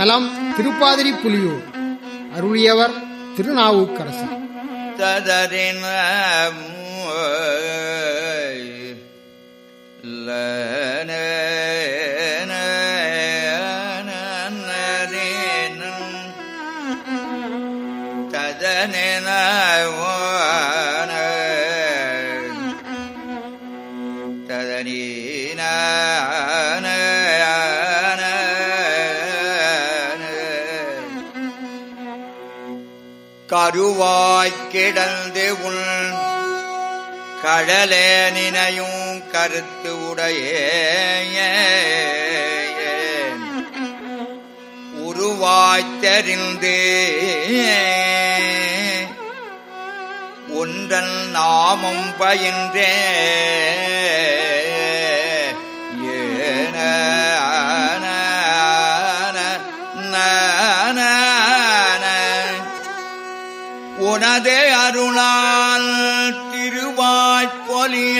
தலம் திருப்பாதிரி புலியூர். அருளியவர் திருநாவுக்கரசர். ததறின ததனின ததனீன கருவாய்க் கிடந்து உள் கடலே நினையும் கருத்து உடைய உருவாய்த்தறிந்து ஒன்றன் நாமம் பயின்றே உனதே அருளால் திருவாய்ப்பொலிய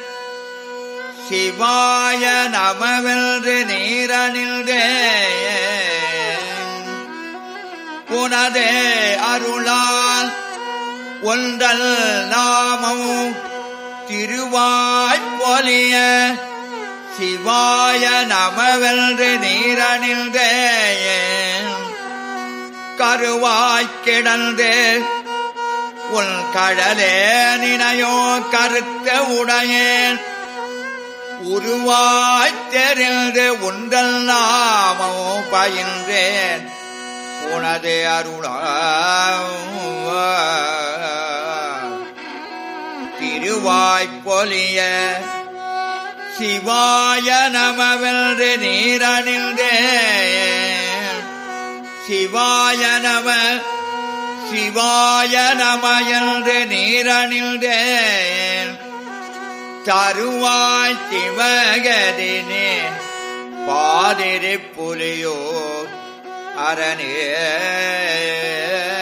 சிவாய நமவென்று நீரணில்தே உனதே அருளால் ஒன்றல் நாமம் திருவாய்ப்பொலிய சிவாய நமவென்று நீரணில்தே கருவாய்க் கிடந்து உன் கடலே நினையோ கருத்த உடையேன் உருவாய்த் தெரிந்து உண்டல் நாமோ பயின்றேன் உனதே அருளால் திருவாய்ப்பொலிய சிவாய நமவென்று நீரணிந்தேன் சிவாய நம சிவாய நம என்று நீரணிந்தேன் தருவாய் சிவகதினே பாதிரி புலியோ அரணே